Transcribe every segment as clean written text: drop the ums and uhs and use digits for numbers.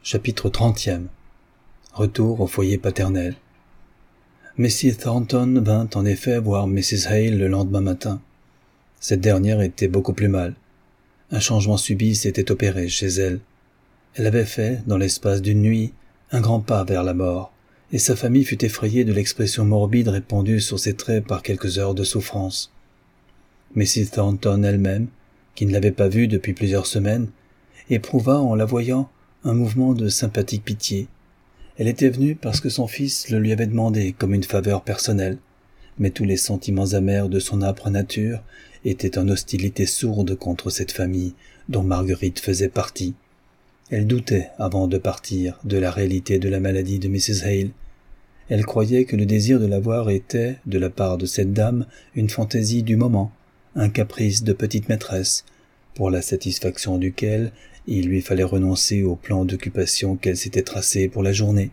Chapitre 30e. Retour au foyer paternel. Mrs. Thornton vint en effet voir Mrs. Hale le lendemain matin. Cette dernière était beaucoup plus mal. Un changement subit s'était opéré chez elle. Elle avait fait, dans l'espace d'une nuit, un grand pas vers la mort, et sa famille fut effrayée de l'expression morbide répandue sur ses traits par quelques heures de souffrance. Mrs. Thornton elle-même, qui ne l'avait pas vue depuis plusieurs semaines, éprouva en la voyant un mouvement de sympathique pitié. Elle était venue parce que son fils le lui avait demandé comme une faveur personnelle, mais tous les sentiments amers de son âpre nature étaient en hostilité sourde contre cette famille dont Marguerite faisait partie. Elle doutait, avant de partir, de la réalité de la maladie de Mrs. Hale. Elle croyait que le désir de la voir était, de la part de cette dame, une fantaisie du moment, un caprice de petite maîtresse, pour la satisfaction duquel il lui fallait renoncer au plan d'occupation qu'elle s'était tracé pour la journée.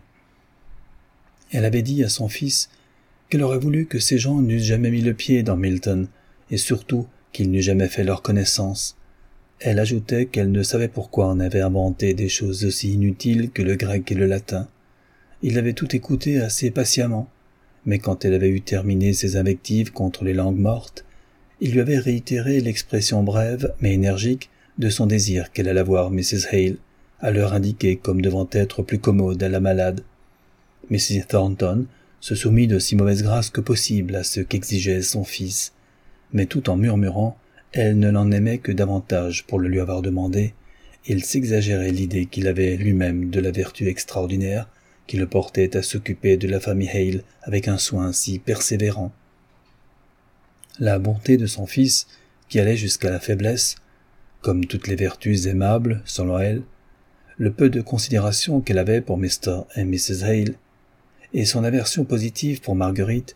Elle avait dit à son fils qu'elle aurait voulu que ces gens n'eussent jamais mis le pied dans Milton, et surtout qu'ils n'eussent jamais fait leur connaissance. Elle ajoutait qu'elle ne savait pourquoi on avait inventé des choses aussi inutiles que le grec et le latin. Il avait tout écouté assez patiemment, mais quand elle avait eu terminé ses invectives contre les langues mortes, il lui avait réitéré l'expression brève mais énergique de son désir qu'elle allât voir Mrs. Hale, à l'heure indiquée comme devant être plus commode à la malade. Mrs. Thornton se soumit de si mauvaise grâce que possible à ce qu'exigeait son fils, mais tout en murmurant, elle ne l'en aimait que davantage pour le lui avoir demandé. Il s'exagérait l'idée qu'il avait lui-même de la vertu extraordinaire qui le portait à s'occuper de la famille Hale avec un soin si persévérant. La bonté de son fils, qui allait jusqu'à la faiblesse, comme toutes les vertus aimables, selon elle, le peu de considération qu'elle avait pour Mr. et Mrs. Hale, et son aversion positive pour Marguerite,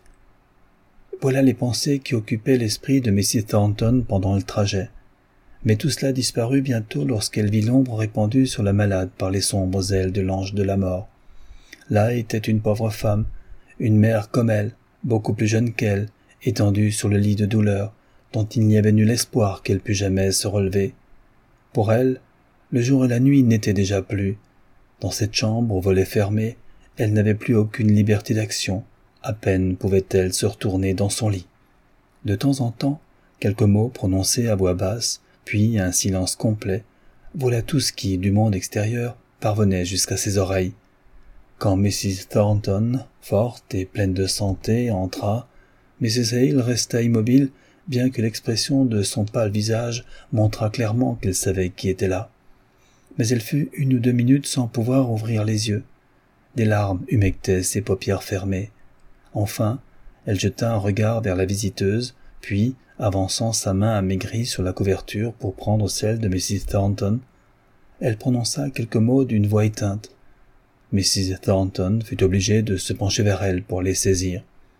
voilà les pensées qui occupaient l'esprit de Mrs. Thornton pendant le trajet. Mais tout cela disparut bientôt lorsqu'elle vit l'ombre répandue sur la malade par les sombres ailes de l'ange de la mort. Là était une pauvre femme, une mère comme elle, beaucoup plus jeune qu'elle, étendue sur le lit de douleur, dont il n'y avait nul espoir qu'elle pût jamais se relever. Pour elle, le jour et la nuit n'étaient déjà plus. Dans cette chambre aux volets fermés, elle n'avait plus aucune liberté d'action. À peine pouvait-elle se retourner dans son lit. De temps en temps, quelques mots prononcés à voix basse, puis un silence complet, voilà tout ce qui, du monde extérieur, parvenait jusqu'à ses oreilles. Quand Mrs. Thornton, forte et pleine de santé, entra, Mrs. Hale resta immobile, bien que l'expression de son pâle visage montrât clairement qu'elle savait qui était là. Mais elle fut 1 ou 2 minutes sans pouvoir ouvrir les yeux. Des larmes humectaient ses paupières fermées. Enfin, elle jeta un regard vers la visiteuse, puis, avançant sa main amaigrie sur la couverture pour prendre celle de Mrs. Thornton, elle prononça quelques mots d'une voix éteinte. Mrs. Thornton fut obligée de se pencher vers elle pour les saisir.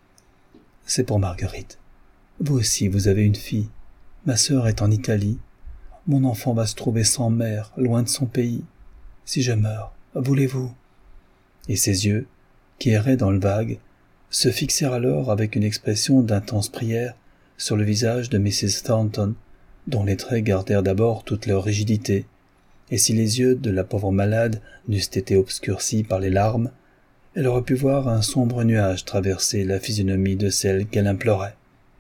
« C'est pour Marguerite. Vous aussi, vous avez une fille. Ma sœur est en Italie. Mon enfant va se trouver sans mère, loin de son pays. Si je meurs, voulez-vous » Et ses yeux, qui erraient dans le vague, se fixèrent alors avec une expression d'intense prière sur le visage de Mrs. Thornton, dont les traits gardèrent d'abord toute leur rigidité, et si les yeux de la pauvre malade n'eussent été obscurcis par les larmes, elle aurait pu voir un sombre nuage traverser la physionomie de celle qu'elle implorait.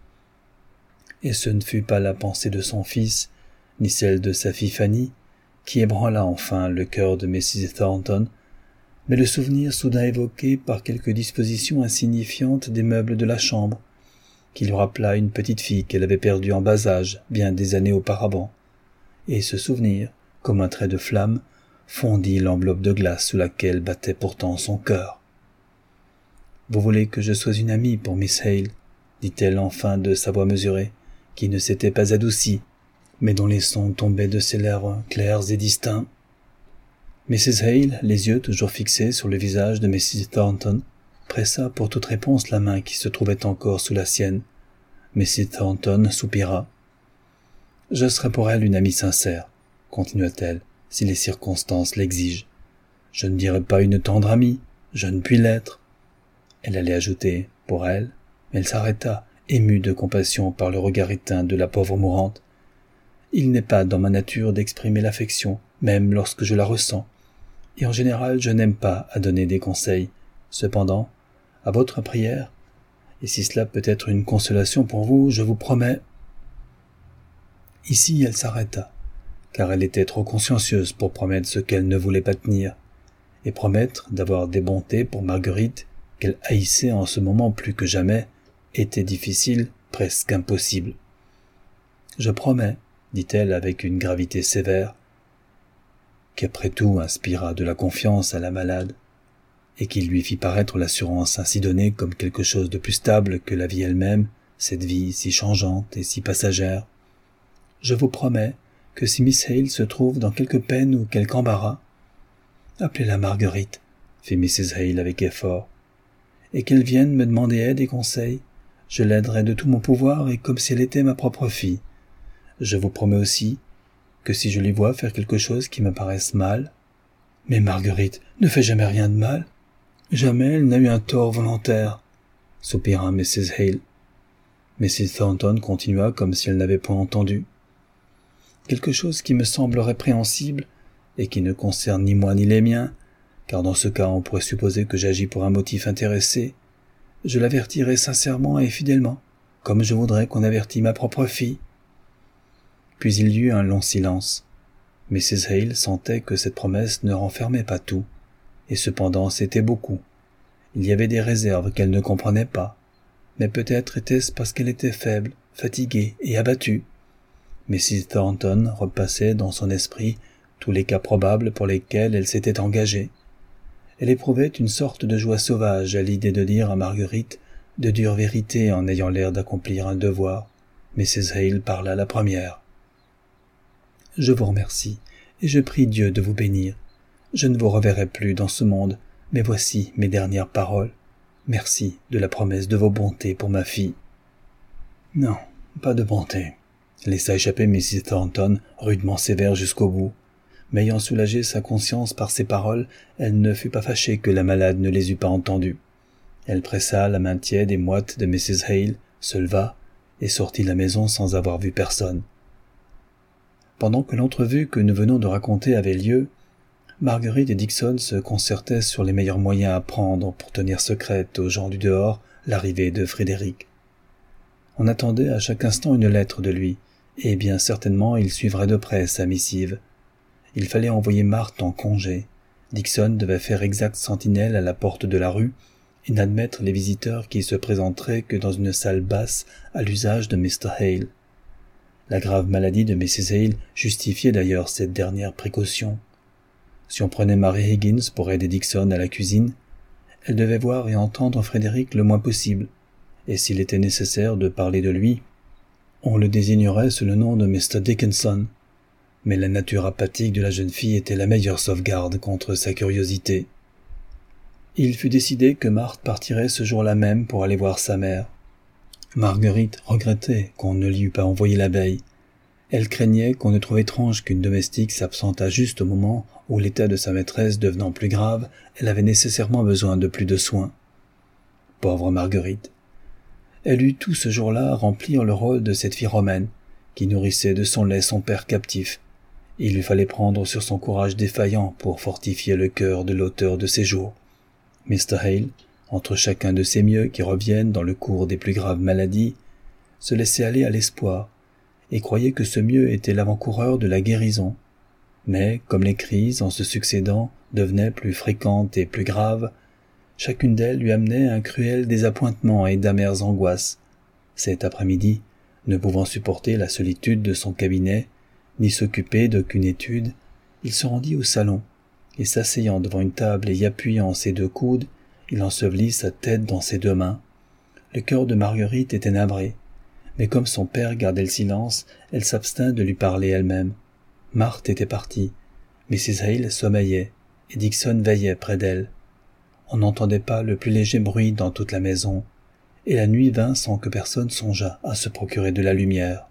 Et ce ne fut pas la pensée de son fils, ni celle de sa fille Fanny, qui ébranla enfin le cœur de Mrs. Thornton, mais le souvenir soudain évoqué par quelques dispositions insignifiantes des meubles de la chambre, qui lui rappela une petite fille qu'elle avait perdue en bas âge bien des années auparavant, et ce souvenir, comme un trait de flamme, fondit l'enveloppe de glace sous laquelle battait pourtant son cœur. « Vous voulez que je sois une amie pour Miss Hale ?» dit-elle enfin de sa voix mesurée, qui ne s'était pas adoucie, mais dont les sons tombaient de ses lèvres clairs et distincts. Mrs. Hale, les yeux toujours fixés sur le visage de Mrs. Thornton, pressa pour toute réponse la main qui se trouvait encore sous la sienne. Mrs. Thornton soupira. « Je serai pour elle une amie sincère, » continua-t-elle, « si les circonstances l'exigent. Je ne dirai pas une tendre amie, je ne puis l'être. » Elle allait ajouter « pour elle », mais elle s'arrêta, émue de compassion par le regard éteint de la pauvre mourante. « Il n'est pas dans ma nature d'exprimer l'affection, même lorsque je la ressens. et en général je n'aime pas à donner des conseils. Cependant, à votre prière, et si cela peut être une consolation pour vous, je vous promets... » Ici elle s'arrêta, car elle était trop consciencieuse pour promettre ce qu'elle ne voulait pas tenir, et promettre d'avoir des bontés pour Marguerite, qu'elle haïssait en ce moment plus que jamais, était difficile, presque impossible. « Je promets, » dit-elle avec une gravité sévère, qui après tout inspira de la confiance à la malade, et qui lui fit paraître l'assurance ainsi donnée comme quelque chose de plus stable que la vie elle-même, cette vie si changeante et si passagère. « Je vous promets que si Miss Hale se trouve dans quelque peine ou quelque embarras, appelez-la Marguerite, fit Mrs. Hale avec effort, et qu'elle vienne me demander aide et conseil, je l'aiderai de tout mon pouvoir et comme si elle était ma propre fille. Je vous promets aussi que si je lui vois faire quelque chose qui me paraisse mal, mais Marguerite ne fait jamais rien de mal. Jamais elle n'a eu un tort volontaire, soupira Mrs. Hale. Mrs. Thornton continua comme si elle n'avait point entendu. Quelque chose qui me semble répréhensible et qui ne concerne ni moi ni les miens, car dans ce cas on pourrait supposer que j'agis pour un motif intéressé, je l'avertirai sincèrement et fidèlement, comme je voudrais qu'on avertît ma propre fille. Puis il y eut un long silence. Mrs. Hale sentait que cette promesse ne renfermait pas tout, et cependant c'était beaucoup. Il y avait des réserves qu'elle ne comprenait pas, mais peut-être était-ce parce qu'elle était faible, fatiguée et abattue. Mrs. Thornton repassait dans son esprit tous les cas probables pour lesquels elle s'était engagée. Elle éprouvait une sorte de joie sauvage à l'idée de dire à Marguerite de dures vérités en ayant l'air d'accomplir un devoir. Mrs. Hale parla la première. « Je vous remercie, et je prie Dieu de vous bénir. Je ne vous reverrai plus dans ce monde, mais voici mes dernières paroles. Merci de la promesse de vos bontés pour ma fille. »« Non, pas de bonté. » laissa échapper Mrs. Thornton, rudement sévère jusqu'au bout. Mais ayant soulagé sa conscience par ces paroles, elle ne fut pas fâchée que la malade ne les eût pas entendues. Elle pressa la main tiède et moite de Mrs. Hale, se leva et sortit de la maison sans avoir vu personne. Pendant que l'entrevue que nous venons de raconter avait lieu, Marguerite et Dixon se concertaient sur les meilleurs moyens à prendre pour tenir secrète aux gens du dehors l'arrivée de Frédéric. On attendait à chaque instant une lettre de lui, et bien certainement il suivrait de près sa missive. Il fallait envoyer Marthe en congé. Dixon devait faire exacte sentinelle à la porte de la rue et n'admettre les visiteurs qui se présenteraient que dans une salle basse à l'usage de Mr. Hale. La grave maladie de Mrs. Hale justifiait d'ailleurs cette dernière précaution. Si on prenait Mary Higgins pour aider Dixon à la cuisine, elle devait voir et entendre Frédéric le moins possible, et s'il était nécessaire de parler de lui, on le désignerait sous le nom de Mr. Dickinson. Mais la nature apathique de la jeune fille était la meilleure sauvegarde contre sa curiosité. Il fut décidé que Marthe partirait ce jour-là même pour aller voir sa mère. Marguerite regrettait qu'on ne l'y eût pas envoyée la veille. Elle craignait qu'on ne trouve étrange qu'une domestique s'absentât juste au moment où l'état de sa maîtresse devenant plus grave, elle avait nécessairement besoin de plus de soins. Pauvre Marguerite. Elle eut tout ce jour-là à remplir le rôle de cette fille romaine, qui nourrissait de son lait son père captif. Il lui fallait prendre sur son courage défaillant pour fortifier le cœur de l'auteur de ses jours. Mr. Hale, entre chacun de ses mieux qui reviennent dans le cours des plus graves maladies, se laissait aller à l'espoir, et croyait que ce mieux était l'avant-coureur de la guérison. Mais, comme les crises, en se succédant, devenaient plus fréquentes et plus graves, chacune d'elles lui amenait un cruel désappointement et d'amères angoisses. Cet après-midi, ne pouvant supporter la solitude de son cabinet, ni s'occuper d'aucune étude, il se rendit au salon, et s'asseyant devant une table et y appuyant ses deux coudes, il ensevelit sa tête dans ses deux mains. Le cœur de Marguerite était navré, mais comme son père gardait le silence, elle s'abstint de lui parler elle-même. Marthe était partie, Mrs. Hale sommeillait, et Dixon veillait près d'elle. On n'entendait pas le plus léger bruit dans toute la maison, et la nuit vint sans que personne songeât à se procurer de la lumière.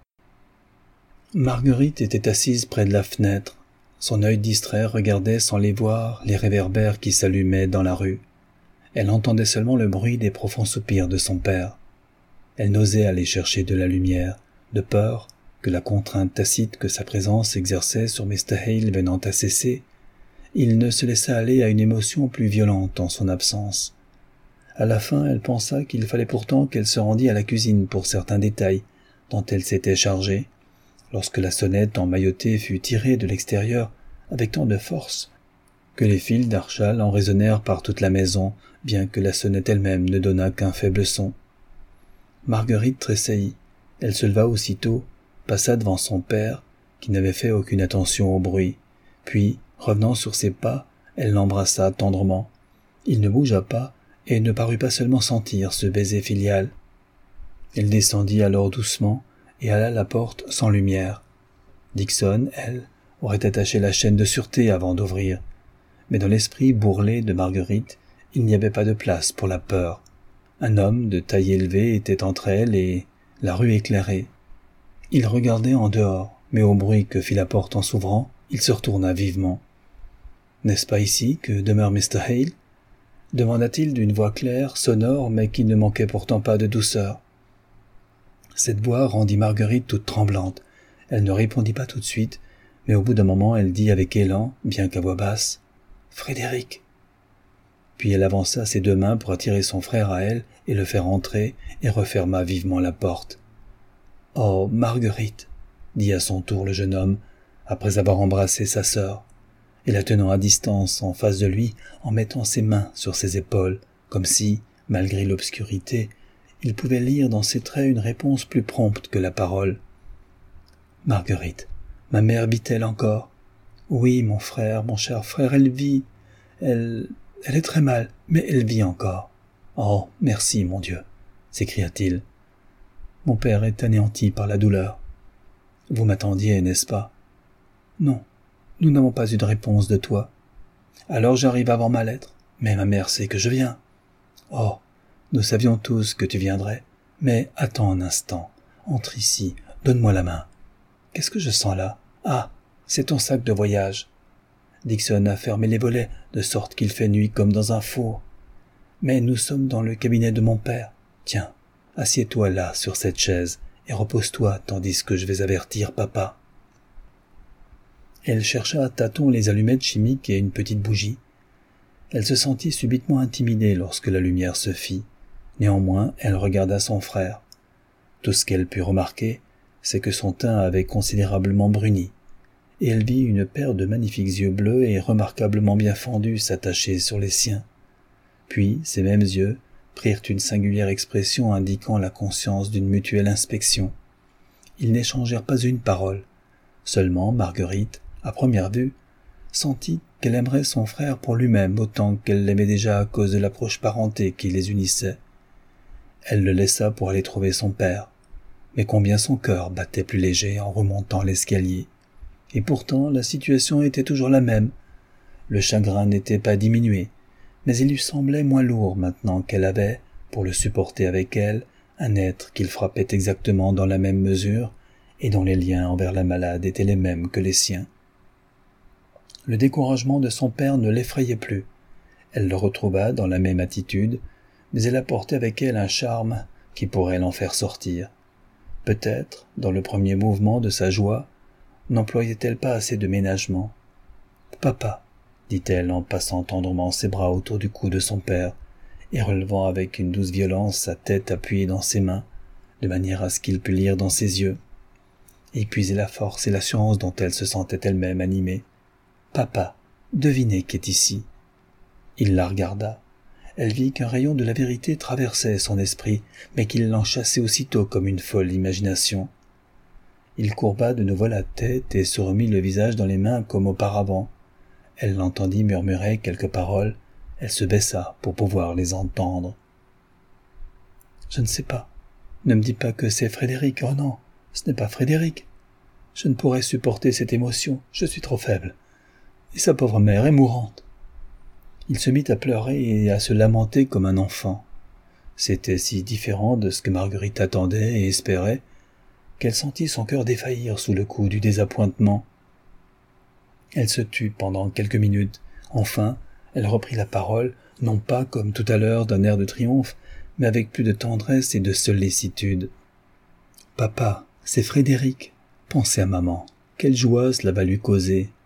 Marguerite était assise près de la fenêtre. Son œil distrait regardait sans les voir les réverbères qui s'allumaient dans la rue. Elle entendait seulement le bruit des profonds soupirs de son père. Elle n'osait aller chercher de la lumière, de peur que la contrainte tacite que sa présence exerçait sur Mr. Hale venant à cesser, Il ne se laissa aller à une émotion plus violente en son absence. À la fin, elle pensa qu'il fallait pourtant qu'elle se rendît à la cuisine pour certains détails dont elle s'était chargée, lorsque la sonnette emmaillotée fut tirée de l'extérieur avec tant de force que les fils d'Archal en résonnèrent par toute la maison, bien que la sonnette elle-même ne donnât qu'un faible son. Marguerite tressaillit. Elle se leva aussitôt, passa devant son père, qui n'avait fait aucune attention au bruit. Puis, revenant sur ses pas, elle l'embrassa tendrement. Il ne bougea pas et ne parut pas seulement sentir ce baiser filial. Elle descendit alors doucement et alla à la porte sans lumière. Dixon, elle, aurait attaché la chaîne de sûreté avant d'ouvrir. Mais dans l'esprit bourrelé de Marguerite, il n'y avait pas de place pour la peur. Un homme de taille élevée était entre elle et la rue éclairée. Il regardait en dehors, mais au bruit que fit la porte en s'ouvrant, il se retourna vivement. « N'est-ce pas ici que demeure Mr. Hale ?» demanda-t-il d'une voix claire, sonore, mais qui ne manquait pourtant pas de douceur. Cette voix rendit Marguerite toute tremblante. Elle ne répondit pas tout de suite, mais au bout d'un moment elle dit avec élan, bien qu'à voix basse, « Frédéric !» Puis elle avança ses deux mains pour attirer son frère à elle et le faire entrer, et referma vivement la porte. « Oh, Marguerite !» dit à son tour le jeune homme, après avoir embrassé sa sœur, et la tenant à distance en face de lui, en mettant ses mains sur ses épaules, comme si, malgré l'obscurité, il pouvait lire dans ses traits une réponse plus prompte que la parole. « Marguerite, ma mère vit-elle encore ? » ?»« Oui, mon frère, mon cher frère, elle vit. Elle est très mal, mais elle vit encore. »« Oh, merci, mon Dieu !» s'écria-t-il. « Mon père est anéanti par la douleur. Vous m'attendiez, n'est-ce pas ? » ?»« Non, nous n'avons pas eu de réponse de toi. Alors j'arrive avant ma lettre, mais ma mère sait que je viens. Oh, nous savions tous que tu viendrais, mais attends un instant, entre ici, donne-moi la main. Qu'est-ce que je sens là ? Ah, c'est ton sac de voyage. Dixon a fermé les volets, de sorte qu'il fait nuit comme dans un four. Mais nous sommes dans le cabinet de mon père. Tiens, assieds-toi là, sur cette chaise, et repose-toi tandis que je vais avertir papa. Elle chercha à tâtons les allumettes chimiques et une petite bougie. Elle se sentit subitement intimidée lorsque la lumière se fit. Néanmoins, elle regarda son frère. Tout ce qu'elle put remarquer, c'est que son teint avait considérablement bruni, et elle vit une paire de magnifiques yeux bleus et remarquablement bien fendus s'attacher sur les siens. Puis, ces mêmes yeux prirent une singulière expression indiquant la conscience d'une mutuelle inspection. Ils n'échangèrent pas une parole. Seulement, Marguerite, à première vue, sentit qu'elle aimerait son frère pour lui-même autant qu'elle l'aimait déjà à cause de la proche parenté qui les unissait. Elle le laissa pour aller trouver son père, mais combien son cœur battait plus léger en remontant l'escalier. Et pourtant, la situation était toujours la même. Le chagrin n'était pas diminué, mais il lui semblait moins lourd maintenant qu'elle avait, pour le supporter avec elle, un être qu'il frappait exactement dans la même mesure et dont les liens envers la malade étaient les mêmes que les siens. Le découragement de son père ne l'effrayait plus. Elle le retrouva dans la même attitude, mais elle apportait avec elle un charme qui pourrait l'en faire sortir. Peut-être, dans le premier mouvement de sa joie, n'employait-elle pas assez de ménagement. « Papa » dit-elle en passant tendrement ses bras autour du cou de son père et relevant avec une douce violence sa tête appuyée dans ses mains, de manière à ce qu'il pût lire dans ses yeux, et épuiser la force et l'assurance dont elle se sentait elle-même animée. « Papa, devinez qui est ici. » Il la regarda. Elle vit qu'un rayon de la vérité traversait son esprit, mais qu'il l'en chassait aussitôt comme une folle imagination. Il courba de nouveau la tête et se remit le visage dans les mains comme auparavant. Elle l'entendit murmurer quelques paroles. Elle se baissa pour pouvoir les entendre. « Je ne sais pas. Ne me dis pas que c'est Frédéric. Oh non, ce n'est pas Frédéric. Je ne pourrais supporter cette émotion. Je suis trop faible. Et sa pauvre mère est mourante. » Il se mit à pleurer et à se lamenter comme un enfant. C'était si différent de ce que Marguerite attendait et espérait, qu'elle sentit son cœur défaillir sous le coup du désappointement. Elle se tut pendant quelques minutes. Enfin, elle reprit la parole, non pas comme tout à l'heure d'un air de triomphe, mais avec plus de tendresse et de sollicitude. « Papa, c'est Frédéric. Pensez à maman. Quelle joie cela va lui causer.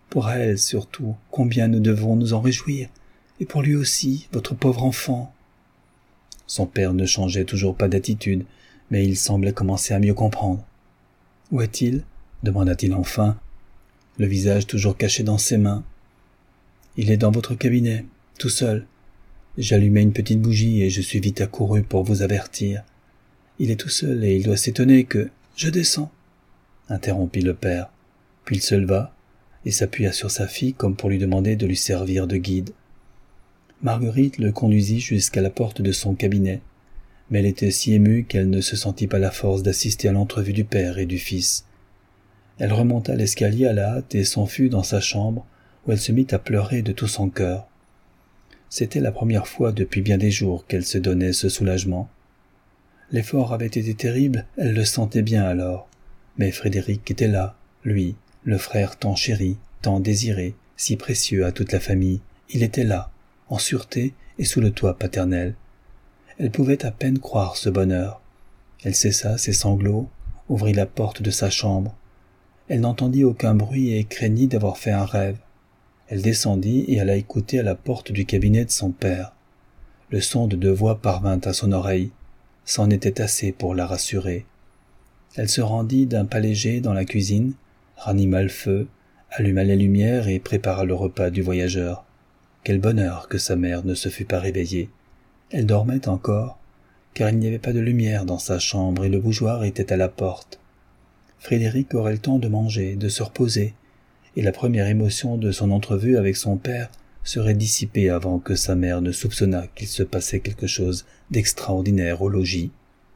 Pour elle, surtout, combien nous devons nous en réjouir. Et pour lui aussi, votre pauvre enfant. » Son père ne changeait toujours pas d'attitude, mais il semblait commencer à mieux comprendre. « Où est-il » demanda-t-il enfin, le visage toujours caché dans ses mains. « Il est dans votre cabinet, tout seul. J'allumai une petite bougie et je suis vite accouru pour vous avertir. Il est tout seul et il doit s'étonner que... »« Je descends » interrompit le père. Puis il se leva et s'appuya sur sa fille comme pour lui demander de lui servir de guide. Marguerite le conduisit jusqu'à la porte de son cabinet, mais elle était si émue qu'elle ne se sentit pas la force d'assister à l'entrevue du père et du fils. Elle remonta l'escalier à la hâte et s'enfuit dans sa chambre, où elle se mit à pleurer de tout son cœur. C'était la première fois depuis bien des jours qu'elle se donnait ce soulagement. L'effort avait été terrible, elle le sentait bien alors, mais Frédéric était là, lui, le frère tant chéri, tant désiré, si précieux à toute la famille. Il était là, en sûreté et sous le toit paternel. Elle pouvait à peine croire ce bonheur. Elle cessa ses sanglots, ouvrit la porte de sa chambre. Elle n'entendit aucun bruit et craignit d'avoir fait un rêve. Elle descendit et alla écouter à la porte du cabinet de son père. Le son de 2 voix parvint à son oreille. C'en était assez pour la rassurer. Elle se rendit d'un pas léger dans la cuisine, ranima le feu, alluma les lumières et prépara le repas du voyageur. Quel bonheur que sa mère ne se fût pas réveillée. Elle dormait encore, car il n'y avait pas de lumière dans sa chambre et le bougeoir était à la porte. Frédéric aurait le temps de manger, de se reposer, et la première émotion de son entrevue avec son père serait dissipée avant que sa mère ne soupçonnât qu'il se passait quelque chose d'extraordinaire au logis.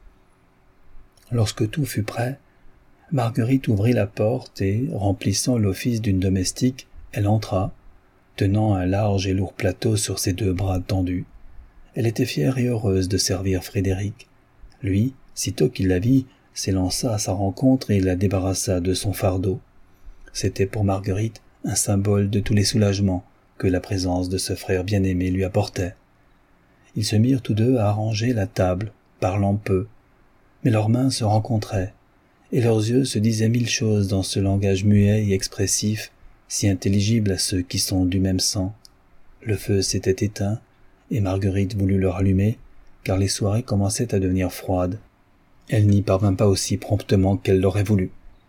Lorsque tout fut prêt, Marguerite ouvrit la porte et, remplissant l'office d'une domestique, elle entra, tenant un large et lourd plateau sur ses 2 bras tendus. Elle était fière et heureuse de servir Frédéric. Lui, sitôt qu'il la vit, s'élança à sa rencontre et la débarrassa de son fardeau. C'était pour Marguerite un symbole de tous les soulagements que la présence de ce frère bien-aimé lui apportait. Ils se mirent tous deux à arranger la table, parlant peu, mais leurs mains se rencontraient, et leurs yeux se disaient 1000 choses dans ce langage muet et expressif, si intelligible à ceux qui sont du même sang. Le feu s'était éteint, et Marguerite voulut le rallumer, car les soirées commençaient à devenir froides. Elle n'y parvint pas aussi promptement qu'elle l'aurait voulu.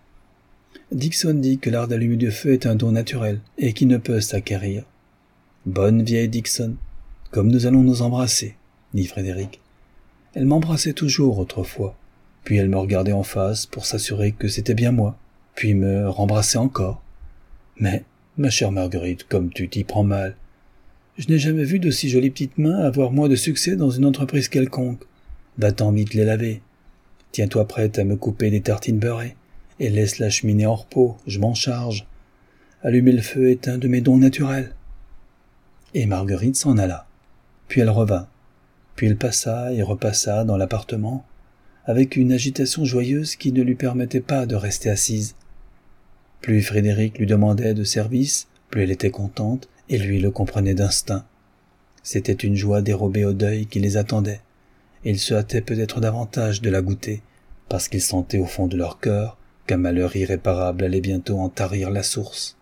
Dixon dit que l'art d'allumer du feu est un don naturel, et qui ne peut s'acquérir. « Bonne vieille Dixon, comme nous allons nous embrasser, » dit Frédéric. Elle m'embrassait toujours autrefois, puis elle me regardait en face pour s'assurer que c'était bien moi, puis me rembrassait encore. Mais, ma chère Marguerite, comme tu t'y prends mal, je n'ai jamais vu d'aussi jolies petites mains avoir moins de succès dans une entreprise quelconque. Va-t'en vite les laver. Tiens-toi prête à me couper des tartines beurrées, et laisse la cheminée en repos, je m'en charge. Allumer le feu est un de mes dons naturels. Et Marguerite s'en alla. Puis elle revint. Puis elle passa et repassa dans l'appartement, avec une agitation joyeuse qui ne lui permettait pas de rester assise. Plus Frédéric lui demandait de service, plus elle était contente, et lui le comprenait d'instinct. C'était une joie dérobée au deuil qui les attendait, et ils se hâtaient peut-être davantage de la goûter, parce qu'ils sentaient au fond de leur cœur qu'un malheur irréparable allait bientôt en tarir la source.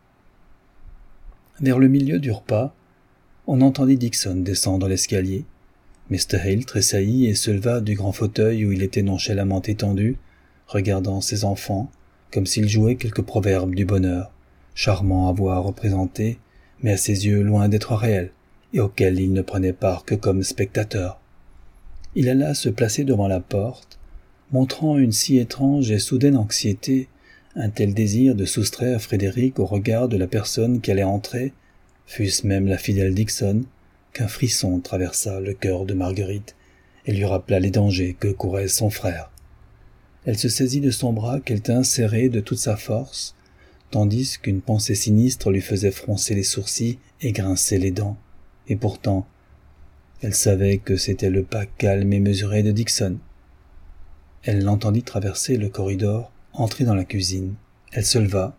Vers le milieu du repas, on entendit Dixon descendre l'escalier. Mr. Hale tressaillit et se leva du grand fauteuil où il était nonchalamment étendu, regardant ses enfants, comme s'il jouait quelque proverbe du bonheur, charmant à voir représenté, mais à ses yeux loin d'être réel, et auquel il ne prenait part que comme spectateur. Il alla se placer devant la porte, montrant une si étrange et soudaine anxiété, un tel désir de soustraire Frédéric au regard de la personne qui allait entrer, fût-ce même la fidèle Dixon, qu'un frisson traversa le cœur de Marguerite et lui rappela les dangers que courait son frère. Elle se saisit de son bras qu'elle tint serré de toute sa force, tandis qu'une pensée sinistre lui faisait froncer les sourcils et grincer les dents. Et pourtant, elle savait que c'était le pas calme et mesuré de Dixon. Elle l'entendit traverser le corridor, entrer dans la cuisine. Elle se leva.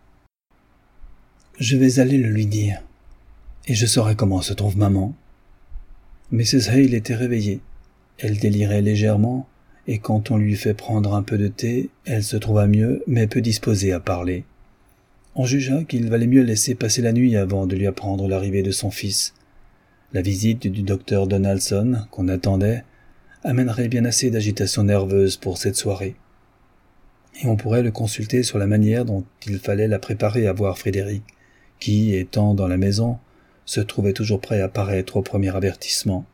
« Je vais aller le lui dire, et je saurai comment se trouve maman. » Mrs. Hale était réveillée. Elle délirait légèrement, et quand on lui fait prendre un peu de thé, elle se trouva mieux, mais peu disposée à parler. On jugea qu'il valait mieux laisser passer la nuit avant de lui apprendre l'arrivée de son fils. La visite du docteur Donaldson, qu'on attendait, amènerait bien assez d'agitation nerveuse pour cette soirée. Et on pourrait le consulter sur la manière dont il fallait la préparer à voir Frédéric, qui, étant dans la maison, se trouvait toujours prêt à paraître au premier avertissement.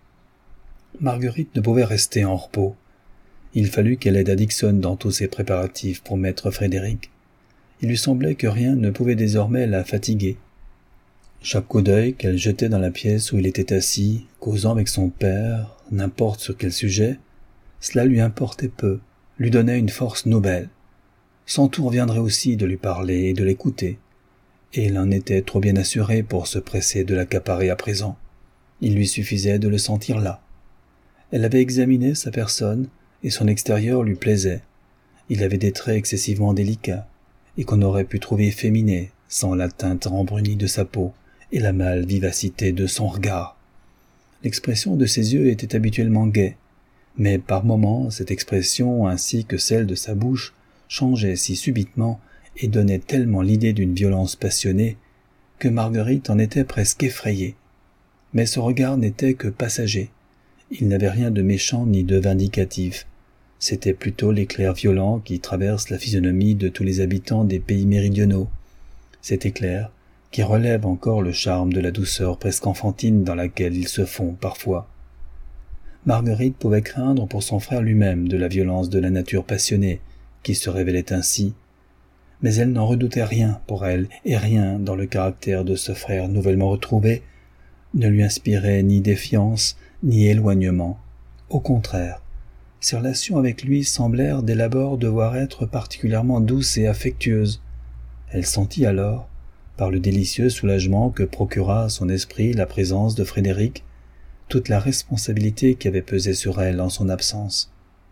Marguerite ne pouvait rester en repos. Il fallut qu'elle aide Dixon dans tous ses préparatifs pour mettre Frédéric. Il lui semblait que rien ne pouvait désormais la fatiguer. Chaque coup d'œil qu'elle jetait dans la pièce où il était assis, causant avec son père, n'importe sur quel sujet, cela lui importait peu, lui donnait une force nouvelle. Son tour viendrait aussi de lui parler et de l'écouter, et il en était trop bien assuré pour se presser de l'accaparer à présent. Il lui suffisait de le sentir là. Elle avait examiné sa personne, et son extérieur lui plaisait. Il avait des traits excessivement délicats, et qu'on aurait pu trouver féminés, sans la teinte rembrunie de sa peau et la mâle vivacité de son regard. L'expression de ses yeux était habituellement gaie, mais par moments cette expression ainsi que celle de sa bouche changeait si subitement et donnait tellement l'idée d'une violence passionnée que Marguerite en était presque effrayée. Mais ce regard n'était que passager. Il n'avait rien de méchant ni de vindicatif. C'était plutôt l'éclair violent qui traverse la physionomie de tous les habitants des pays méridionaux. Cet éclair qui relève encore le charme de la douceur presque enfantine dans laquelle ils se font parfois. Marguerite pouvait craindre pour son frère lui-même de la violence de la nature passionnée qui se révélait ainsi, mais elle n'en redoutait rien pour elle, et rien dans le caractère de ce frère nouvellement retrouvé ne lui inspirait ni défiance ni éloignement. Au contraire, ses relations avec lui semblèrent dès l'abord devoir être particulièrement douces et affectueuses. Elle sentit alors, par le délicieux soulagement que procura à son esprit la présence de Frédéric, toute la responsabilité qui avait pesé sur elle en son absence.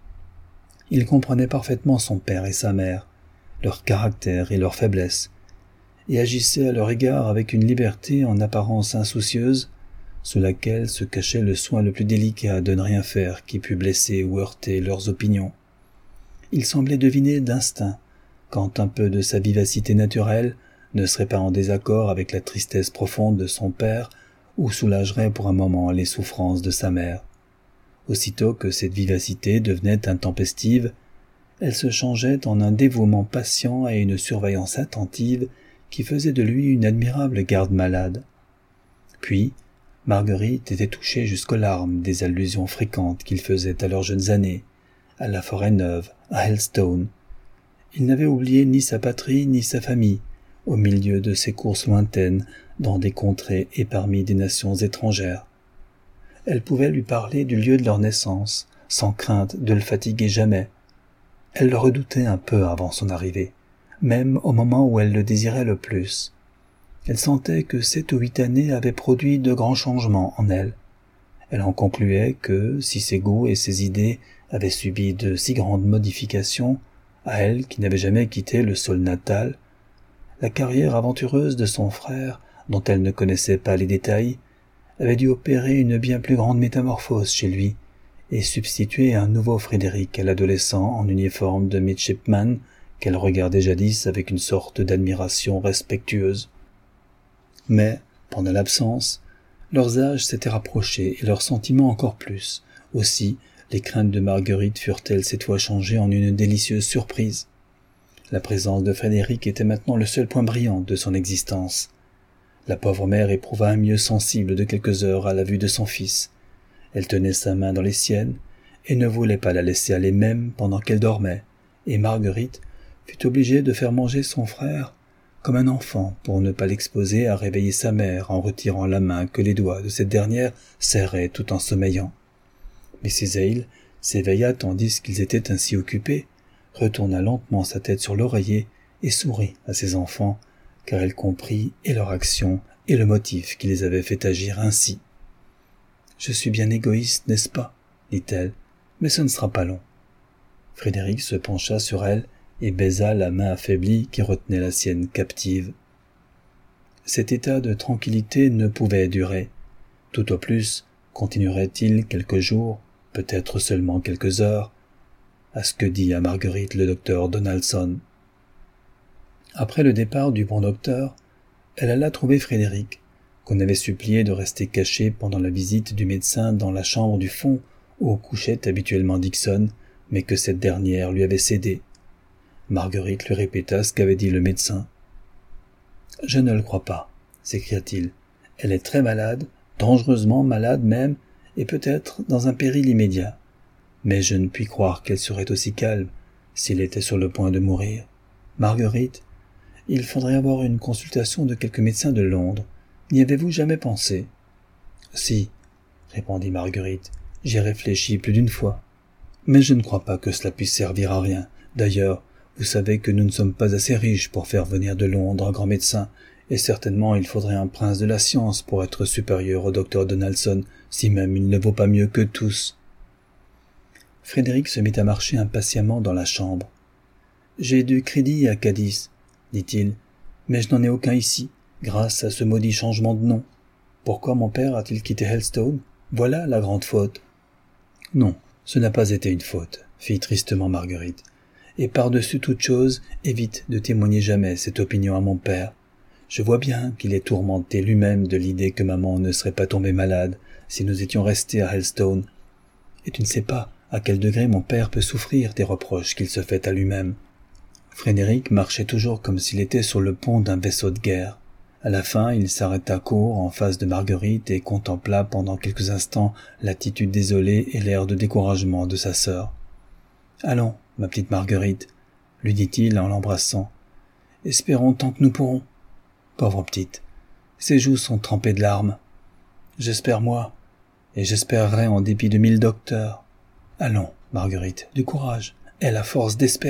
Il comprenait parfaitement son père et sa mère, leur caractère et leur faiblesse, et agissait à leur égard avec une liberté en apparence insoucieuse, sous laquelle se cachait le soin le plus délicat de ne rien faire qui pût blesser ou heurter leurs opinions. Il semblait deviner d'instinct quand un peu de sa vivacité naturelle ne serait pas en désaccord avec la tristesse profonde de son père ou soulagerait pour un moment les souffrances de sa mère. Aussitôt que cette vivacité devenait intempestive, elle se changeait en un dévouement patient et une surveillance attentive qui faisait de lui une admirable garde-malade. Puis, Marguerite était touchée jusqu'aux larmes des allusions fréquentes qu'il faisait à leurs jeunes années, à la Forêt-Neuve, à Hellstone. Il n'avait oublié ni sa patrie ni sa famille, au milieu de ces courses lointaines, dans des contrées et parmi des nations étrangères. Elle pouvait lui parler du lieu de leur naissance, sans crainte de le fatiguer jamais. Elle le redoutait un peu avant son arrivée, même au moment où elle le désirait le plus. Elle sentait que 7 ou 8 années avaient produit de grands changements en elle. Elle en concluait que, si ses goûts et ses idées avaient subi de si grandes modifications, à elle qui n'avait jamais quitté le sol natal, la carrière aventureuse de son frère, dont elle ne connaissait pas les détails, avait dû opérer une bien plus grande métamorphose chez lui et substituer un nouveau Frédéric à l'adolescent en uniforme de midshipman qu'elle regardait jadis avec une sorte d'admiration respectueuse. Mais, pendant l'absence, leurs âges s'étaient rapprochés et leurs sentiments encore plus. Aussi, les craintes de Marguerite furent-elles cette fois changées en une délicieuse surprise. La présence de Frédéric était maintenant le seul point brillant de son existence. La pauvre mère éprouva un mieux sensible de quelques heures à la vue de son fils. Elle tenait sa main dans les siennes et ne voulait pas la laisser aller même pendant qu'elle dormait, et Marguerite fut obligée de faire manger son frère comme un enfant pour ne pas l'exposer à réveiller sa mère en retirant la main que les doigts de cette dernière serraient tout en sommeillant. Mrs. Hale s'éveilla tandis qu'ils étaient ainsi occupés, retourna lentement sa tête sur l'oreiller et sourit à ses enfants, car elle comprit et leur action et le motif qui les avait fait agir ainsi. « Je suis bien égoïste, n'est-ce pas ?» dit-elle, « mais ce ne sera pas long. » Frédéric se pencha sur elle et baisa la main affaiblie qui retenait la sienne captive. Cet état de tranquillité ne pouvait durer. Tout au plus continuerait-il quelques jours, peut-être seulement quelques heures, à ce que dit à Marguerite le docteur Donaldson. Après le départ du bon docteur, elle alla trouver Frédéric, qu'on avait supplié de rester caché pendant la visite du médecin dans la chambre du fond où couchait habituellement Dixon, mais que cette dernière lui avait cédé. Marguerite lui répéta ce qu'avait dit le médecin. « Je ne le crois pas, » s'écria-t-il. « Elle est très malade, dangereusement malade même, et peut-être dans un péril immédiat. Mais je ne puis croire qu'elle serait aussi calme s'il était sur le point de mourir. Marguerite, il faudrait avoir une consultation de quelques médecins de Londres. N'y avez-vous jamais pensé ? » « Si, » répondit Marguerite, « j'y ai réfléchi plus d'une fois. Mais je ne crois pas que cela puisse servir à rien. D'ailleurs, vous savez que nous ne sommes pas assez riches pour faire venir de Londres un grand médecin, et certainement il faudrait un prince de la science pour être supérieur au docteur Donaldson, si même il ne vaut pas mieux que tous. » Frédéric se mit à marcher impatiemment dans la chambre. « J'ai du crédit à Cadix, dit-il, mais je n'en ai aucun ici, grâce à ce maudit changement de nom. Pourquoi mon père a-t-il quitté Helstone ? Voilà la grande faute. » « Non, ce n'a pas été une faute, » fit tristement Marguerite. « Et par-dessus toute chose, évite de témoigner jamais cette opinion à mon père. Je vois bien qu'il est tourmenté lui-même de l'idée que maman ne serait pas tombée malade si nous étions restés à Helstone. Et tu ne sais pas à quel degré mon père peut souffrir des reproches qu'il se fait à lui-même. » Frédéric marchait toujours comme s'il était sur le pont d'un vaisseau de guerre. À la fin, il s'arrêta court en face de Marguerite et contempla pendant quelques instants l'attitude désolée et l'air de découragement de sa sœur. « Allons, ma petite Marguerite, » lui dit-il en l'embrassant. « Espérons tant que nous pourrons. Pauvre petite, ses joues sont trempées de larmes. J'espère moi, et j'espérerai en dépit de 1000 docteurs. Allons, Marguerite, du courage, aie la force d'espérer. »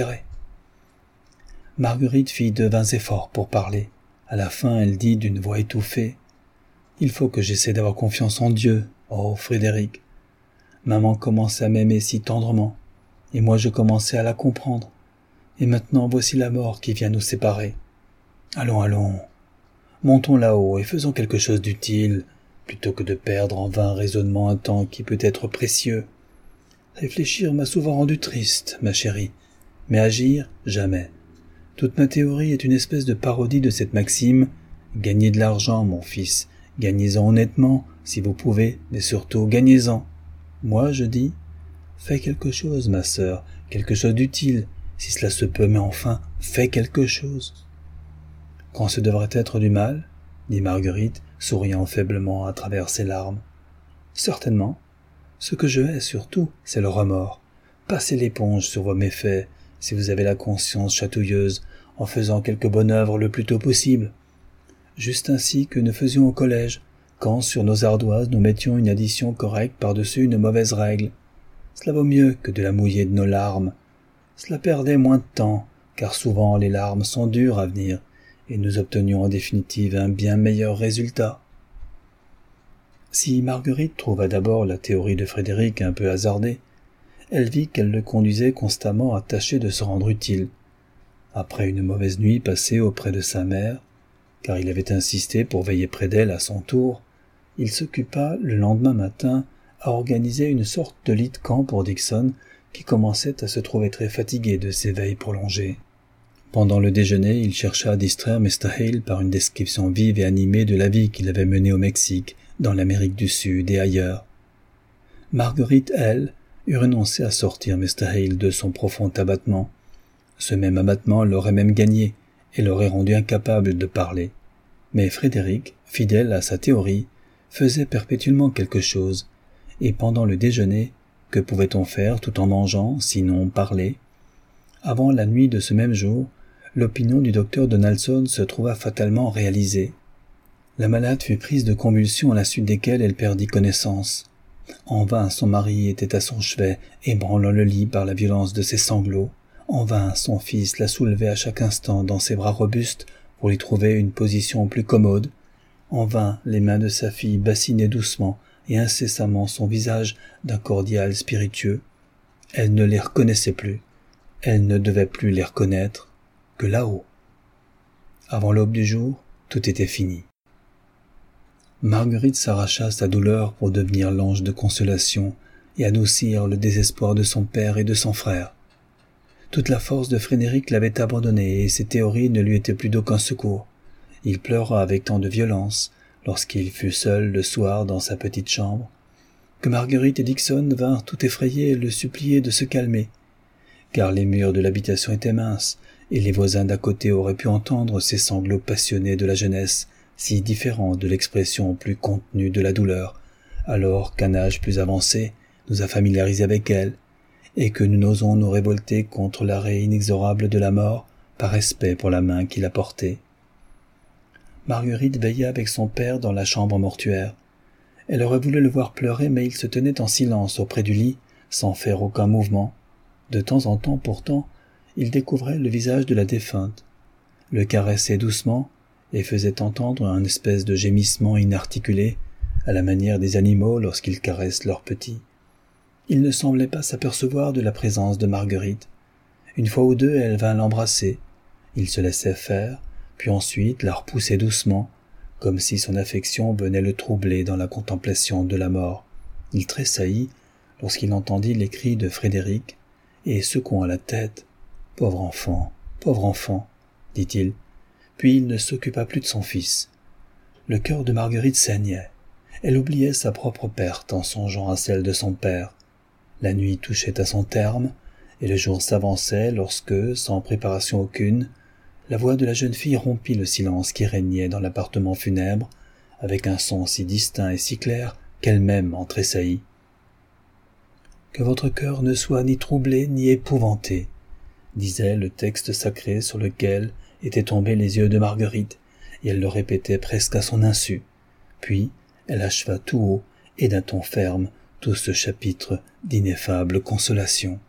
Marguerite fit de vains efforts pour parler. À la fin, elle dit d'une voix étouffée, « Il faut que j'essaie d'avoir confiance en Dieu, oh Frédéric. Maman commençait à m'aimer si tendrement, et moi je commençais à la comprendre. Et maintenant voici la mort qui vient nous séparer. Allons, allons, montons là-haut et faisons quelque chose d'utile, plutôt que de perdre en vain raisonnement un temps qui peut être précieux. Réfléchir m'a souvent rendu triste, ma chérie, mais agir, jamais. Toute ma théorie est une espèce de parodie de cette maxime. Gagnez de l'argent, mon fils, gagnez-en honnêtement, si vous pouvez, mais surtout gagnez-en. Moi, je dis, fais quelque chose, ma sœur, quelque chose d'utile, si cela se peut, mais enfin, fais quelque chose. Quand ce devrait être du mal, dit Marguerite, souriant faiblement à travers ses larmes. Certainement. Ce que je hais surtout, c'est le remords. Passez l'éponge sur vos méfaits, si vous avez la conscience chatouilleuse, en faisant quelque bonne œuvre le plus tôt possible. Juste ainsi que nous faisions au collège, quand sur nos ardoises nous mettions une addition correcte par-dessus une mauvaise règle. Cela vaut mieux que de la mouiller de nos larmes. Cela perdait moins de temps, car souvent les larmes sont dures à venir, et nous obtenions en définitive un bien meilleur résultat. Si Marguerite trouva d'abord la théorie de Frédéric un peu hasardée, elle vit qu'elle le conduisait constamment à tâcher de se rendre utile. Après une mauvaise nuit passée auprès de sa mère, car il avait insisté pour veiller près d'elle à son tour, il s'occupa le lendemain matin à organiser une sorte de lit de camp pour Dixon, qui commençait à se trouver très fatigué de ses veilles prolongées. Pendant le déjeuner, il chercha à distraire Mr. Hale par une description vive et animée de la vie qu'il avait menée au Mexique, dans l'Amérique du Sud et ailleurs. Marguerite, elle, eût renoncé à sortir Mr. Hale de son profond abattement. Ce même abattement l'aurait même gagné et l'aurait rendu incapable de parler. Mais Frédéric, fidèle à sa théorie, faisait perpétuellement quelque chose, et pendant le déjeuner, que pouvait-on faire tout en mangeant, sinon parler ? Avant la nuit de ce même jour, l'opinion du docteur Donaldson se trouva fatalement réalisée. La malade fut prise de convulsions à la suite desquelles elle perdit connaissance. En vain son mari était à son chevet, ébranlant le lit par la violence de ses sanglots. En vain son fils la soulevait à chaque instant dans ses bras robustes pour lui trouver une position plus commode. En vain les mains de sa fille bassinaient doucement et incessamment son visage d'un cordial spiritueux. Elle ne les reconnaissait plus. Elle ne devait plus les reconnaître que là-haut. Avant l'aube du jour, tout était fini. Marguerite s'arracha sa douleur pour devenir l'ange de consolation et adoucir le désespoir de son père et de son frère. Toute la force de Frédéric l'avait abandonné et ses théories ne lui étaient plus d'aucun secours. Il pleura avec tant de violence, lorsqu'il fut seul le soir dans sa petite chambre, que Marguerite et Dixon vinrent tout effrayés le supplier de se calmer, car les murs de l'habitation étaient minces, et les voisins d'à côté auraient pu entendre ces sanglots passionnés de la jeunesse, si différents de l'expression plus contenue de la douleur, alors qu'un âge plus avancé nous a familiarisés avec elle, et que nous n'osons nous révolter contre l'arrêt inexorable de la mort par respect pour la main qui l'a portée. Marguerite veilla avec son père dans la chambre mortuaire. Elle aurait voulu le voir pleurer, mais il se tenait en silence auprès du lit, sans faire aucun mouvement. De temps en temps, pourtant, il découvrait le visage de la défunte, le caressait doucement et faisait entendre un espèce de gémissement inarticulé, à la manière des animaux lorsqu'ils caressent leurs petits. Il ne semblait pas s'apercevoir de la présence de Marguerite. Une fois ou deux, elle vint l'embrasser. Il se laissait faire, puis ensuite la repoussait doucement, comme si son affection venait le troubler dans la contemplation de la mort. Il tressaillit lorsqu'il entendit les cris de Frédéric, et secouant la tête, « Pauvre enfant, dit-il, puis il ne s'occupa plus de son fils. Le cœur de Marguerite saignait. Elle oubliait sa propre perte en songeant à celle de son père. La nuit touchait à son terme, et le jour s'avançait lorsque, sans préparation aucune, la voix de la jeune fille rompit le silence qui régnait dans l'appartement funèbre, avec un son si distinct et si clair qu'elle-même en tressaillit. « Que votre cœur ne soit ni troublé ni épouvanté, » disait le texte sacré sur lequel étaient tombés les yeux de Marguerite, et elle le répétait presque à son insu. Puis elle acheva tout haut et d'un ton ferme tout ce chapitre d'ineffable consolation.